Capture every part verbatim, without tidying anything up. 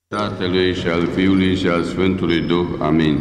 Tatălui și al Fiului și al Sfântului Duh. Amin.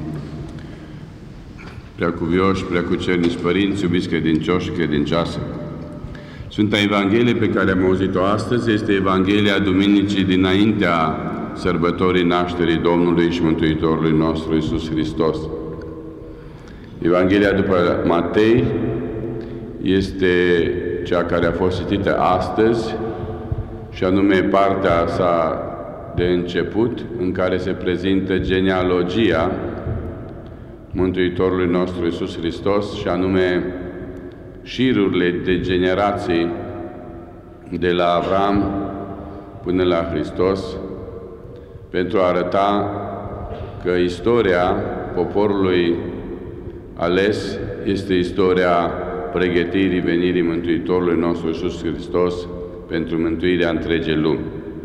Preacuvioși, preacucernici părinți, iubiți credincioși și credincioase, Sfânta Evanghelie pe care am auzit-o astăzi este Evanghelia Duminicii dinaintea sărbătorii nașterii Domnului și Mântuitorului nostru Iisus Hristos. Evanghelia după Matei este cea care a fost citită astăzi, și anume partea sa de început, în care se prezintă genealogia Mântuitorului nostru Iisus Hristos, și anume șirurile de generații de la Avram până la Hristos, pentru a arăta că istoria poporului ales este istoria pregătirii venirii Mântuitorului nostru Iisus Hristos pentru mântuirea întregii lumi.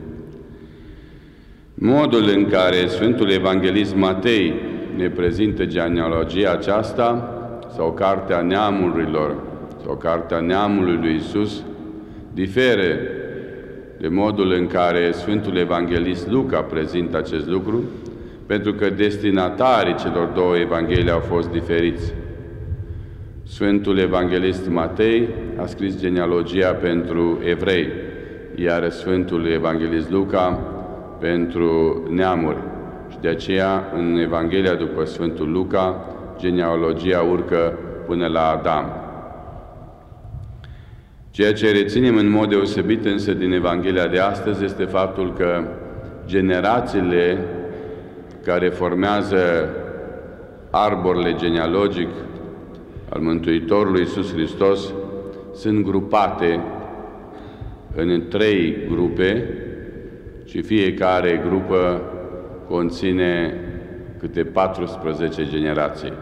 Modul în care Sfântul Evanghelist Matei ne prezintă genealogia aceasta, sau Cartea Neamurilor, sau Cartea Neamului lui Iisus, diferă de modul în care Sfântul Evanghelist Luca prezintă acest lucru, pentru că destinatarii celor două Evanghelii au fost diferiți. Sfântul Evanghelist Matei a scris genealogia pentru evrei, iar Sfântul Evanghelist Luca pentru neamuri. Și de aceea, în Evanghelia după Sfântul Luca, genealogia urcă până la Adam. Ceea ce reținem în mod deosebit însă din Evanghelia de astăzi este faptul că generațiile care formează arborele genealogic al Mântuitorului Iisus Hristos sunt grupate în trei grupe, și fiecare grupă conține câte paisprezece generații.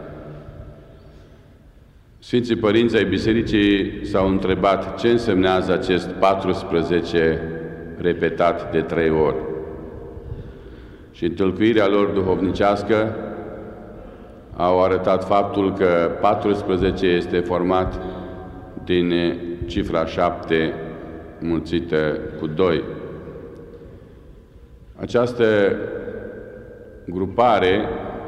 Sfinții Părinți ai Bisericii s-au întrebat ce însemnează acest paisprezece repetat de trei ori. Și în tălcuirea lor duhovnicească au arătat faptul că paisprezece este format din cifra șapte mulțită cu doi. Această grupare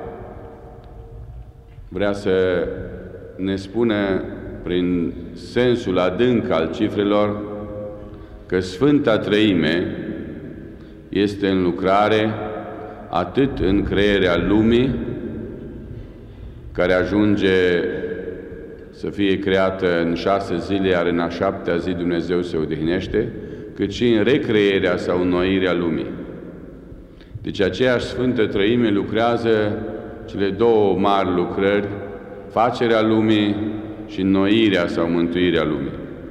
vrea să ne spună, prin sensul adânc al cifrelor, că Sfânta Treime este în lucrare atât în crearea lumii, care ajunge să fie creată în șase zile, iar în a șaptea zi Dumnezeu se odihnește, cât și în recrearea sau înnoirea lumii. Deci aceeași Sfântă Treime lucrează cele două mari lucrări, facerea lumii și înnoirea sau mântuirea lumii.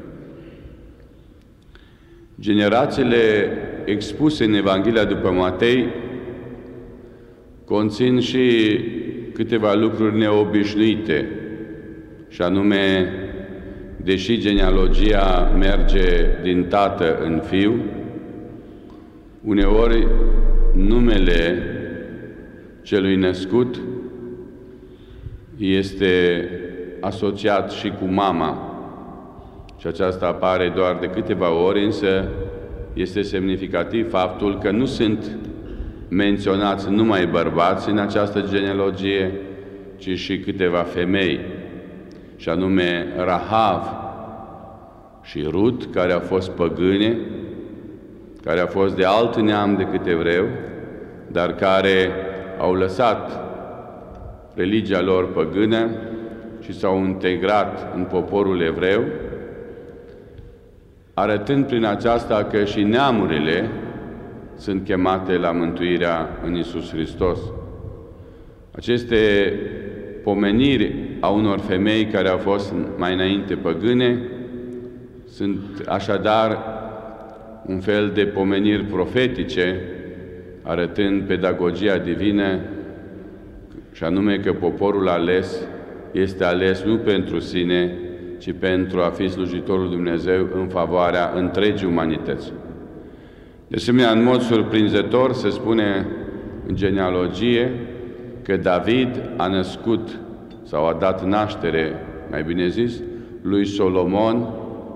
Generațiile expuse în Evanghelia după Matei conțin și câteva lucruri neobișnuite, și anume, deși genealogia merge din tată în fiu, uneori numele celui născut este asociat și cu mama, și aceasta apare doar de câteva ori, însă este semnificativ faptul că nu sunt menționați numai bărbați în această genealogie, ci și câteva femei, și anume Rahav și Rut, care au fost păgâne, care au fost de alt neam decât evreu, dar care au lăsat religia lor păgână și s-au integrat în poporul evreu, arătând prin aceasta că și neamurile sunt chemate la mântuirea în Iisus Hristos. Aceste pomeniri a unor femei care au fost mai înainte păgâne sunt așadar un fel de pomeniri profetice, arătând pedagogia divină, și anume că poporul ales este ales nu pentru sine, ci pentru a fi slujitorul Dumnezeu în favoarea întregii umanități. De asemenea, în mod surprinzător se spune în genealogie că David a născut sau a dat naștere, mai bine zis, lui Solomon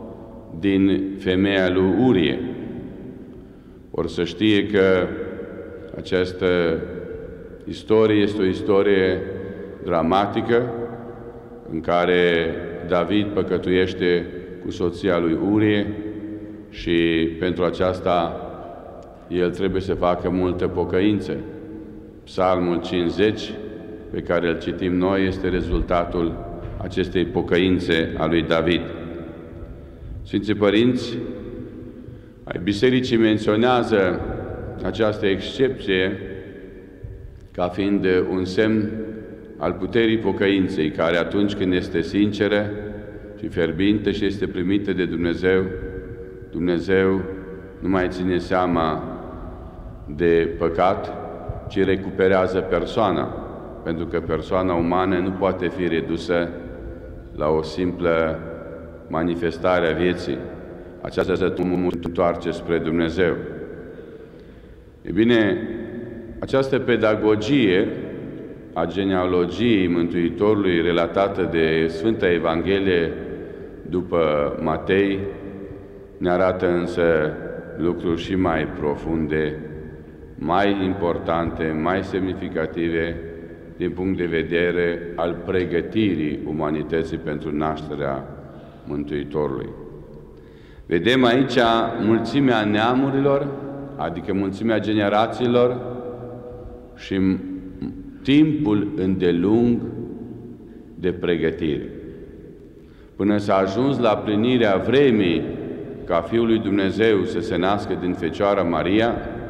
din femeia lui Urie. Ori să știe că această istorie este o istorie dramatică în care David păcătuiește cu soția lui Urie și pentru aceasta el trebuie să facă multă pocăință. Psalmul cincizeci, pe care îl citim noi, este rezultatul acestei pocăințe a lui David. Sfinții Părinți ai Bisericii menționează această excepție ca fiind un semn al puterii pocăinței, care atunci când este sinceră și fierbinte și este primită de Dumnezeu, Dumnezeu nu mai ține seama de păcat, ci recuperează persoana, pentru că persoana umană nu poate fi redusă la o simplă manifestare a vieții. Aceasta se întoarce spre Dumnezeu. E bine, această pedagogie a genealogiei Mântuitorului relatată de Sfânta Evanghelie după Matei ne arată însă lucruri și mai profunde, mai importante, mai semnificative din punct de vedere al pregătirii umanității pentru nașterea Mântuitorului. Vedem aici mulțimea neamurilor, adică mulțimea generațiilor și timpul îndelung de pregătire. Până s-a ajuns la plinirea vremii ca Fiul lui Dumnezeu să se nască din Fecioara Maria,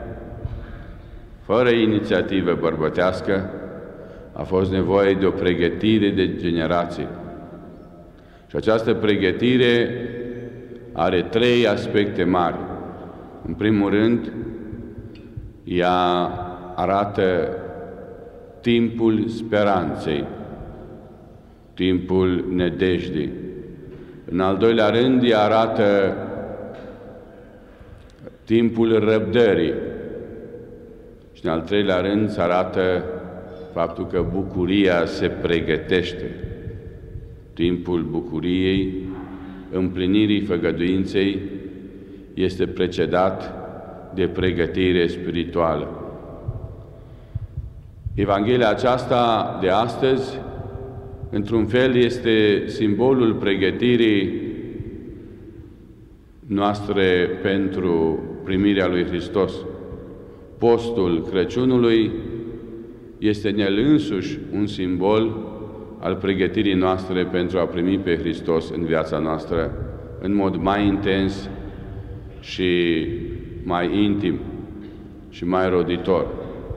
fără inițiativă bărbătească, a fost nevoie de o pregătire de generații. Și această pregătire are trei aspecte mari. În primul rând, ea arată timpul speranței, timpul nădejdii. În al doilea rând, ea arată timpul răbdării. Și în al treilea rând, se arată faptul că bucuria se pregătește. Timpul bucuriei, împlinirii făgăduinței, este precedat de pregătire spirituală. Evanghelia aceasta de astăzi, într-un fel, este simbolul pregătirii noastre pentru primirea lui Hristos. Postul Crăciunului este în el însuși un simbol al pregătirii noastre pentru a primi pe Hristos în viața noastră în mod mai intens și mai intim și mai roditor.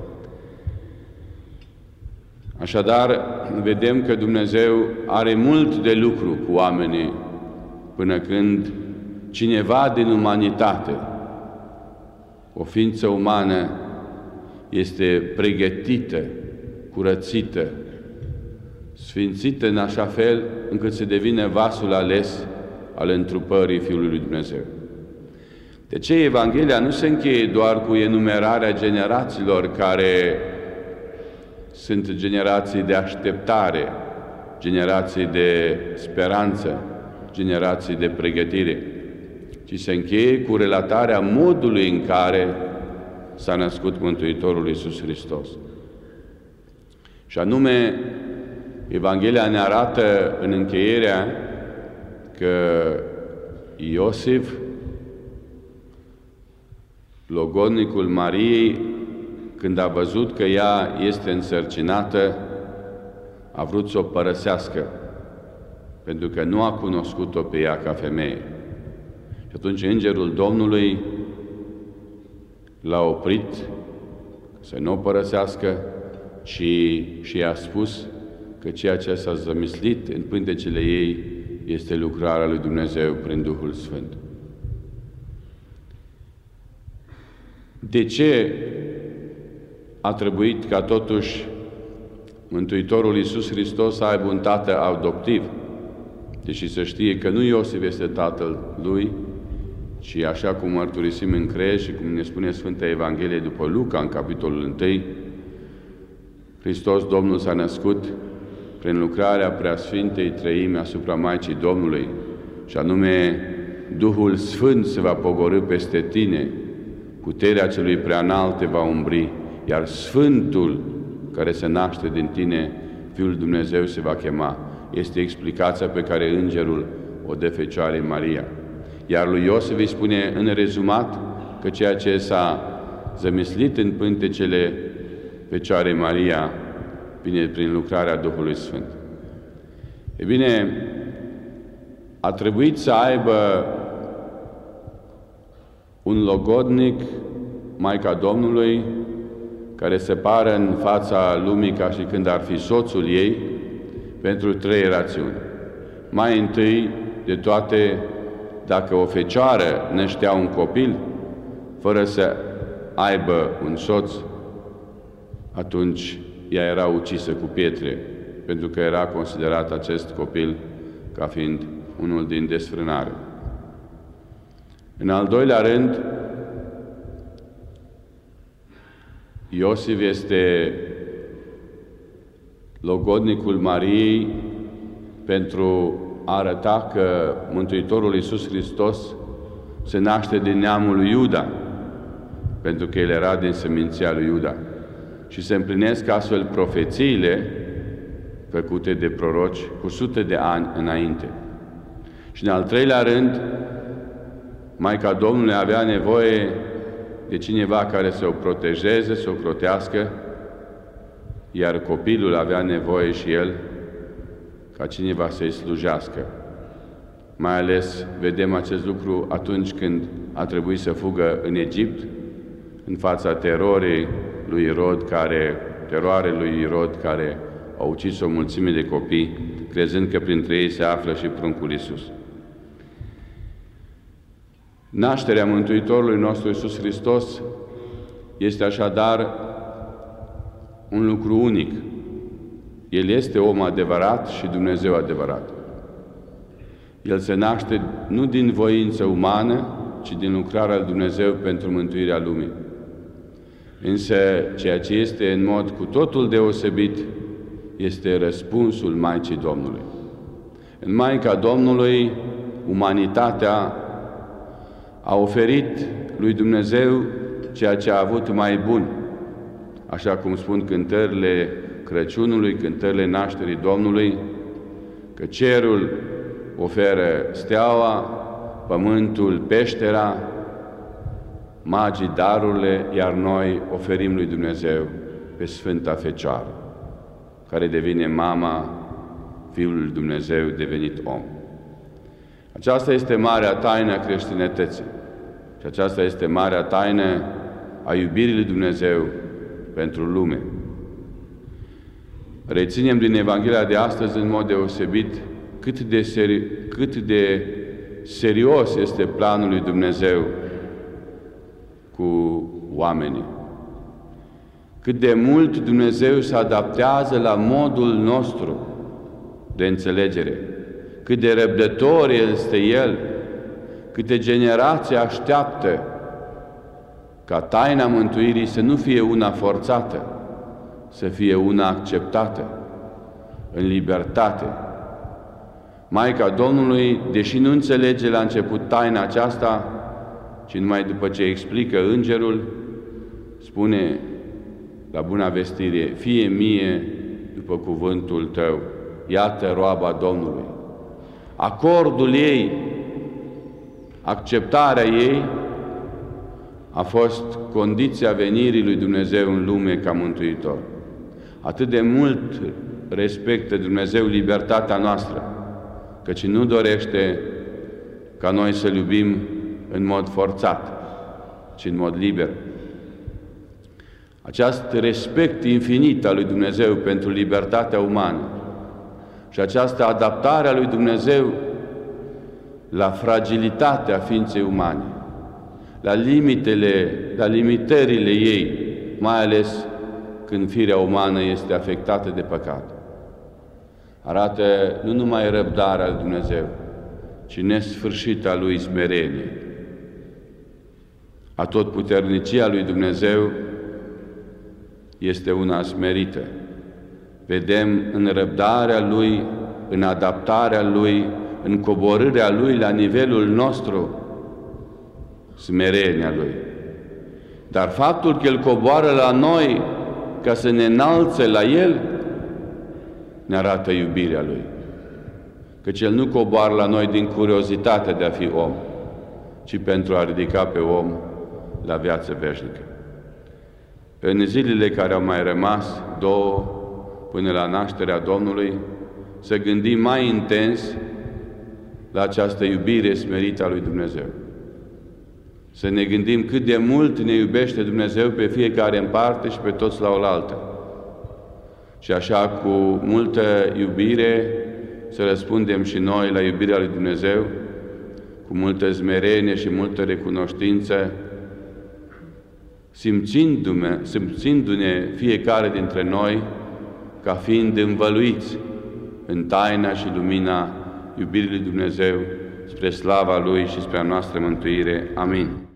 Așadar, vedem că Dumnezeu are mult de lucru cu oamenii până când cineva din umanitate, o ființă umană, este pregătită, curățită, sfințită în așa fel încât să devine vasul ales al întrupării Fiului lui Dumnezeu. De ce Evanghelia nu se încheie doar cu enumerarea generațiilor care sunt generații de așteptare, generații de speranță, generații de pregătire, ci se încheie cu relatarea modului în care s-a născut Mântuitorul Iisus Hristos. Și anume, Evanghelia ne arată în încheierea că Iosif, logodnicul Mariei, când a văzut că ea este însărcinată, a vrut să o părăsească, pentru că nu a cunoscut-o pe ea ca femeie. Și atunci Îngerul Domnului l-a oprit să nu o părăsească, ci și i-a spus că ceea ce s-a zămislit în pântecele ei este lucrarea lui Dumnezeu prin Duhul Sfânt. De ce a trebuit ca totuși Mântuitorul Iisus Hristos să aibă un tată adoptiv, deși să știe că nu Iosif este tatăl lui, ci așa cum mărturisim în creier și cum ne spune Sfânta Evanghelie după Luca, în capitolul unu, Hristos Domnul s-a născut prin lucrarea Preasfintei Treimi asupra Maicii Domnului, și anume Duhul Sfânt se va pogorî peste tine, puterea celui preanalt te va umbri, iar Sfântul care se naște din tine, Fiul Dumnezeu, se va chema. Este explicația pe care Îngerul o dă Fecioarei Maria. Iar lui Iosif îi spune în rezumat că ceea ce s-a zămislit în pântecele Fecioarei Maria vine prin lucrarea Duhului Sfânt. E bine, a trebuit să aibă un logodnic, Maica Domnului, care se pară în fața lumii ca și când ar fi soțul ei, pentru trei rațiuni. Mai întâi de toate, dacă o fecioară năștea un copil, fără să aibă un soț, atunci ea era ucisă cu pietre, pentru că era considerat acest copil ca fiind unul din desfrânare. În al doilea rând, Iosif este logodnicul Mariei pentru a arăta că Mântuitorul Iisus Hristos se naște din neamul lui Iuda, pentru că el era din seminția lui Iuda. Și se împlinesc astfel profețiile făcute de proroci cu sute de ani înainte. Și în al treilea rând, Maica Domnului avea nevoie de cineva care să o protejeze, să o crotească, iar copilul avea nevoie și el ca cineva să-i slujească. Mai ales vedem acest lucru atunci când a trebuit să fugă în Egipt, în fața terorii lui Irod, care, teroare lui Irod, care a ucis o mulțime de copii, crezând că printre ei se află și pruncul Iisus. Nașterea Mântuitorului nostru Iisus Hristos este așadar un lucru unic. El este om adevărat și Dumnezeu adevărat. El se naște nu din voință umană, ci din lucrarea lui Dumnezeu pentru mântuirea lumii. Însă, ceea ce este în mod cu totul deosebit este răspunsul Maicii Domnului. În Maica Domnului, umanitatea a oferit lui Dumnezeu ceea ce a avut mai bun, așa cum spun cântările Crăciunului, cântările nașterii Domnului, că cerul oferă steaua, pământul peștera, magii darurile, iar noi oferim lui Dumnezeu pe Sfânta Fecioară, care devine mama Fiului lui Dumnezeu devenit om. Aceasta este marea taină a creștinătății și aceasta este marea taină a iubirii lui Dumnezeu pentru lume. Reținem din Evanghelia de astăzi în mod deosebit cât de, seri cât de serios este planul lui Dumnezeu cu oamenii. Cât de mult Dumnezeu se adaptează la modul nostru de înțelegere. Cât de răbdător este El, câte generații așteaptă ca taina mântuirii să nu fie una forțată, să fie una acceptată, în libertate. Maica Domnului, deși nu înțelege la început taina aceasta, ci numai după ce explică Îngerul, spune la Buna Vestire: fie mie după cuvântul Tău, iată roaba Domnului. Acordul ei, acceptarea ei, a fost condiția venirii lui Dumnezeu în lume ca Mântuitor. Atât de mult respectă Dumnezeu libertatea noastră, căci nu dorește ca noi să-L iubim în mod forțat, ci în mod liber. Acest respect infinit al lui Dumnezeu pentru libertatea umană și această adaptare a lui Dumnezeu la fragilitatea ființei umane, la limitele, la limitările ei, mai ales când firea umană este afectată de păcat. Arată nu numai răbdarea lui Dumnezeu, ci nesfârșita lui smerenie. Atotputernicia lui Dumnezeu este una smerită. Vedem în răbdarea Lui, în adaptarea Lui, în coborârea Lui la nivelul nostru, smerenia Lui. Dar faptul că El coboară la noi ca să ne înalțe la El, ne arată iubirea Lui. Căci El nu coboară la noi din curiozitatea de a fi om, ci pentru a ridica pe om la viață veșnică. În zilele care au mai rămas, două, până la nașterea Domnului, să gândim mai intens la această iubire smerită a lui Dumnezeu. Să ne gândim cât de mult ne iubește Dumnezeu pe fiecare în parte și pe toți la oaltă. Și așa, cu multă iubire, să răspundem și noi la iubirea lui Dumnezeu, cu multă smerenie și multă recunoștință, simțindu-ne, simțindu-ne fiecare dintre noi ca fiind învăluiți în taina și lumina iubirii lui Dumnezeu, spre slava Lui și spre a noastră mântuire. Amin.